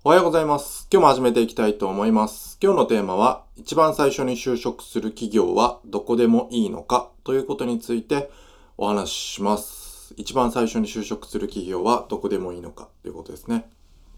おはようございます。今日も始めていきたいと思います。今日のテーマは、一番最初に就職する企業はどこでもいいのかということについてお話しします。一番最初に就職する企業はどこでもいいのかということですね。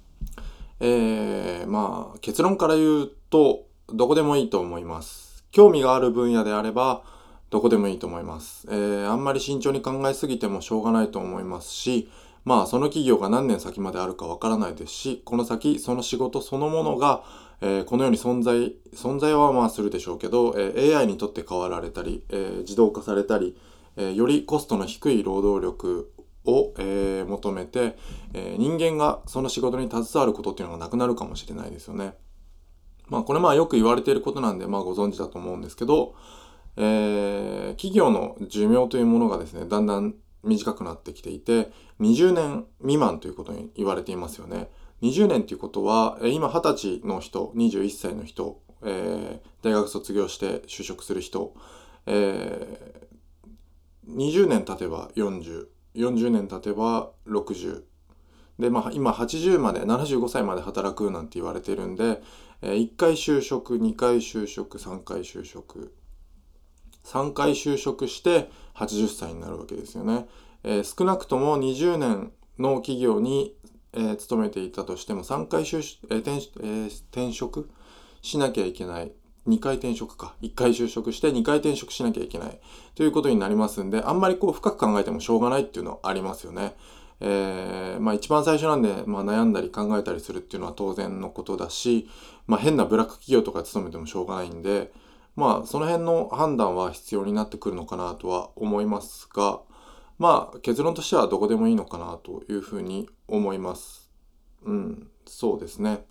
結論から言うと、どこでもいいと思います。興味がある分野であれば、どこでもいいと思います。あんまり慎重に考えすぎてもしょうがないと思いますし、その企業が何年先まであるかわからないですし、この先、その仕事そのものが、このように存在はするでしょうけど、AI にとって変わられたり、自動化されたり、よりコストの低い労働力を、求めて、人間がその仕事に携わることっていうのがなくなるかもしれないですよね。これよく言われていることなんで、ご存知だと思うんですけど、企業の寿命というものがですね、だんだん短くなってきていて、20年未満ということに言われていますよね。20年ということは、今20歳の人、21歳の人、大学卒業して就職する人、20年経てば40、40年経てば60、で、今80まで、75歳まで働くなんて言われてるんで、1回就職、2回就職、3回就職、3回就職して80歳になるわけですよね。少なくとも20年の企業に、勤めていたとしても3回転職しなきゃいけない。2回転職か。1回就職して2回転職しなきゃいけないということになりますんで、あんまり深く考えてもしょうがないっていうのはありますよね。一番最初なんで、悩んだり考えたりするっていうのは当然のことだし、変なブラック企業とか勤めてもしょうがないんで、その辺の判断は必要になってくるのかなとは思いますが、結論としてはどこでもいいのかなというふうに思います。そうですね。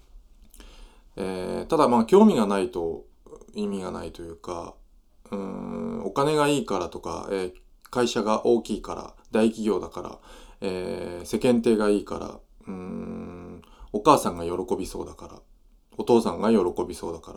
ただ興味がないと意味がないというか、お金がいいからとか、会社が大きいから、大企業だから、世間体がいいから、お母さんが喜びそうだから、お父さんが喜びそうだから、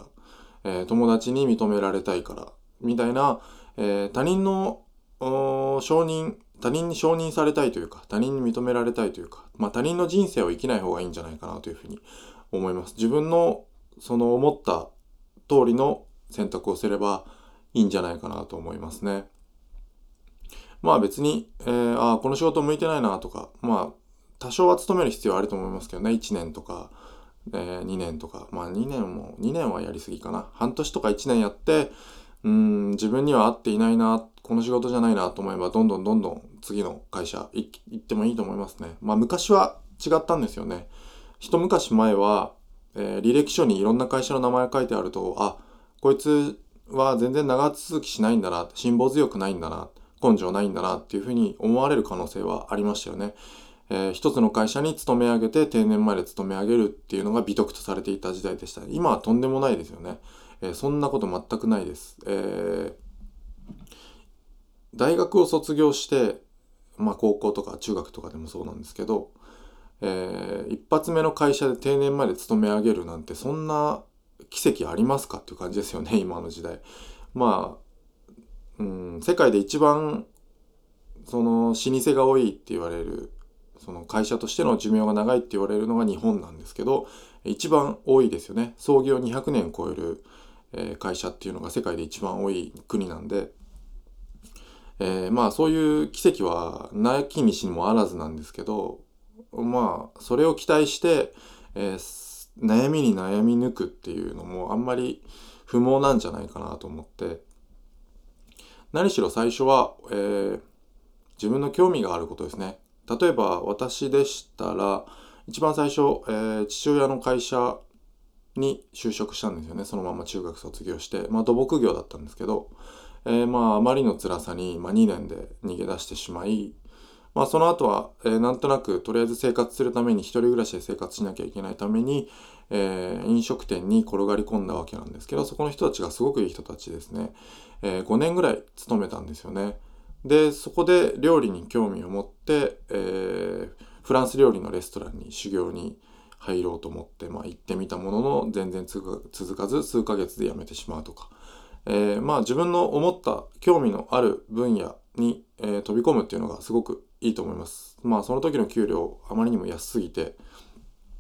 友達に認められたいから、みたいな、他人の他人に承認されたいというか、他人に認められたいというか、他人の人生を生きない方がいいんじゃないかなというふうに思います。自分のその思った通りの選択をすればいいんじゃないかなと思いますね。別に、この仕事向いてないなとか、多少は勤める必要はあると思いますけどね、1年とか、2年とか、2年はやりすぎかな。半年とか1年やって、自分には合っていないな、この仕事じゃないなと思えば、どんどん次の会社行ってもいいと思いますね。昔は違ったんですよね。一昔前は、履歴書にいろんな会社の名前書いてあると、こいつは全然長続きしないんだな、辛抱強くないんだな、根性ないんだなっていうふうに思われる可能性はありましたよね。一つの会社に勤め上げて定年まで勤め上げるっていうのが美徳とされていた時代でした。今はとんでもないですよね。そんなこと全くないです。大学を卒業して、高校とか中学とかでもそうなんですけど、一発目の会社で定年まで勤め上げるなんてそんな奇跡ありますかっていう感じですよね、今の時代。世界で一番その老舗が多いって言われる、その会社としての寿命が長いって言われるのが日本なんですけど、一番多いですよね。創業200年超える会社っていうのが世界で一番多い国なんで、そういう奇跡はなきにしもあらずなんですけど、それを期待して、悩みに悩み抜くっていうのもあんまり不毛なんじゃないかなと思って、何しろ最初は、自分の興味があることですね。例えば私でしたら、一番最初、父親の会社に就職したんですよね。そのまま中学卒業して、土木業だったんですけど、あまりの辛さに、2年で逃げ出してしまい、その後は、なんとなくとりあえず生活するために一人暮らしで生活しなきゃいけないために、飲食店に転がり込んだわけなんですけど、そこの人たちがすごくいい人たちですね。5年ぐらい勤めたんですよね。で、そこで料理に興味を持って、フランス料理のレストランに修行に入ろうと思って、行ってみたものの全然続かず数ヶ月で辞めてしまうとか、自分の思った興味のある分野に、飛び込むっていうのがすごくいいと思います。その時の給料あまりにも安すぎて、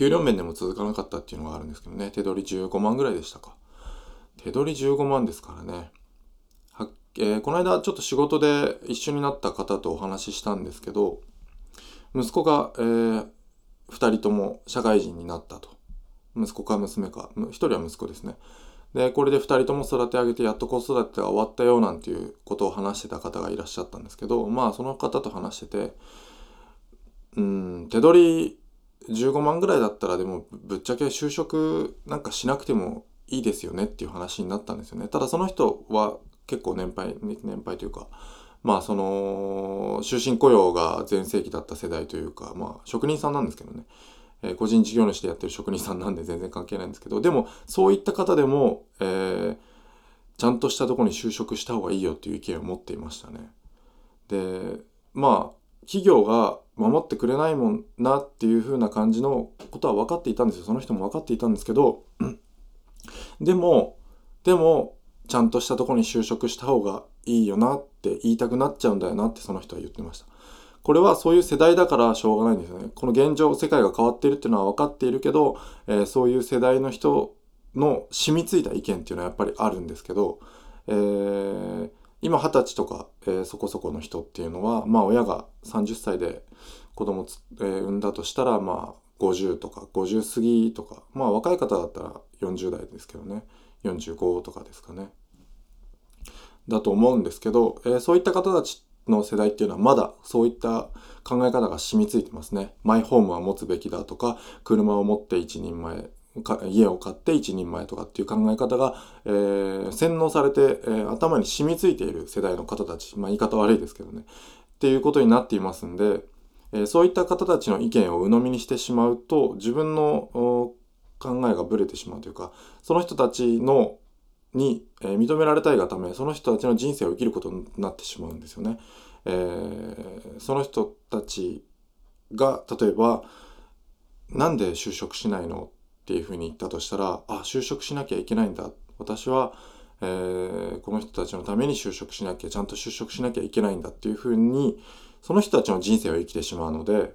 給料面でも続かなかったっていうのがあるんですけどね。手取り15万ぐらいでしたか。手取り15万ですからね。この間ちょっと仕事で一緒になった方とお話ししたんですけど、息子が、2人とも社会人になったと。息子か娘か、1人は息子ですね。で、これで2人とも育て上げてやっと子育てが終わったよなんていうことを話してた方がいらっしゃったんですけど、その方と話してて、手取り15万ぐらいだったらでもぶっちゃけ就職なんかしなくてもいいですよねっていう話になったんですよね。ただその人は結構年配というか、その終身雇用が全盛期だった世代というか、職人さんなんですけどね、個人事業主でやってる職人さんなんで全然関係ないんですけど、でもそういった方でも、ちゃんとしたところに就職した方がいいよっていう意見を持っていましたね。で、企業が守ってくれないもんなっていう風な感じのことは分かっていたんですよ。その人も分かっていたんですけど、でもちゃんとしたところに就職した方がいいよなって言いたくなっちゃうんだよなってその人は言ってました。これはそういう世代だからしょうがないんですよね。この現状世界が変わっているっていうのは分かっているけど、そういう世代の人の染みついた意見っていうのはやっぱりあるんですけど、今20歳とか、そこそこの人っていうのは、親が30歳で子供産んだとしたら、50とか50過ぎとか、若い方だったら40代ですけどね、45とかですかね。だと思うんですけど、そういった方たちの世代っていうのはまだそういった考え方が染みついてますね。マイホームは持つべきだとか、車を持って一人前、家を買って一人前とかっていう考え方が、洗脳されて、頭に染みついている世代の方たち、言い方悪いですけどね、っていうことになっていますんで、そういった方たちの意見を鵜呑みにしてしまうと自分の考えがブレてしまうというか、その人たちに認められたいがためその人たちの人生を生きることになってしまうんですよね。その人たちが例えばなんで就職しないのっていうふうに言ったとしたら、就職しなきゃいけないんだ、私は、この人たちのために就職しなきゃ、ちゃんと就職しなきゃいけないんだっていうふうにその人たちの人生を生きてしまうので、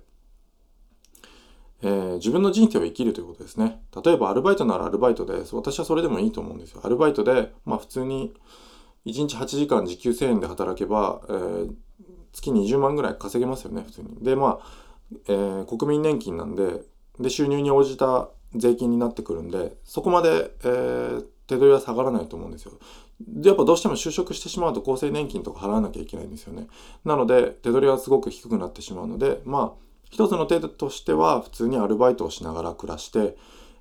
自分の人生を生きるということですね。例えばアルバイトならアルバイトで、私はそれでもいいと思うんですよ。アルバイトで、普通に1日8時間時給1000円で働けば、月20万ぐらい稼げますよね、普通に。で、国民年金なんで、収入に応じた税金になってくるんで、そこまで、手取りは下がらないと思うんですよ。で、やっぱどうしても就職してしまうと厚生年金とか払わなきゃいけないんですよね。なので、手取りはすごく低くなってしまうので、一つの手としては普通にアルバイトをしながら暮らして、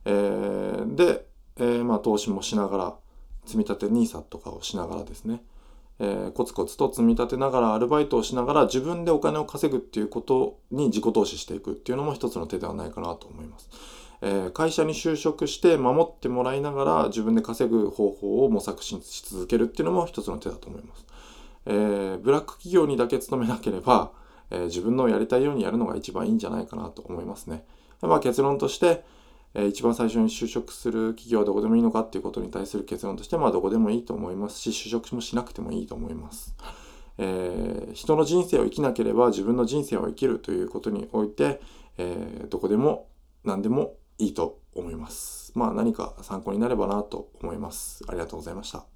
投資もしながら、積立 NISA とかをしながらですね、コツコツと積み立てながらアルバイトをしながら自分でお金を稼ぐっていうことに自己投資していくっていうのも一つの手ではないかなと思います。会社に就職して守ってもらいながら自分で稼ぐ方法を模索し続けるっていうのも一つの手だと思います。ブラック企業にだけ勤めなければ、自分のやりたいようにやるのが一番いいんじゃないかなと思いますね。結論として、一番最初に就職する企業はどこでもいいのかっていうことに対する結論としてどこでもいいと思いますし、就職もしなくてもいいと思います。人の人生を生きなければ自分の人生を生きるということにおいて、どこでも何でもいいと思います。何か参考になればなと思います。ありがとうございました。